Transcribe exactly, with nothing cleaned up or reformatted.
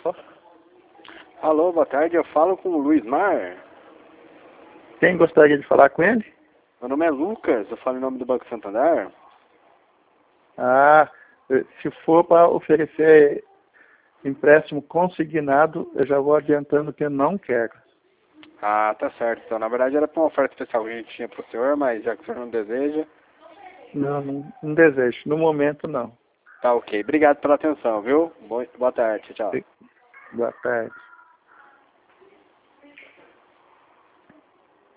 só. Alô, boa tarde, eu falo com o Luiz Mar. Quem gostaria de falar com ele? Meu nome é Lucas, eu falo em nome do Banco Santander. Ah, se for para oferecer empréstimo consignado, eu já vou adiantando que eu não quero. Ah, tá certo. Então, na verdade era para uma oferta especial que a gente tinha para o senhor, mas já que o senhor não deseja... Não, não, não desejo. No momento, não. Tá ok. Obrigado pela atenção, viu? Boa, boa tarde, tchau. Boa tarde.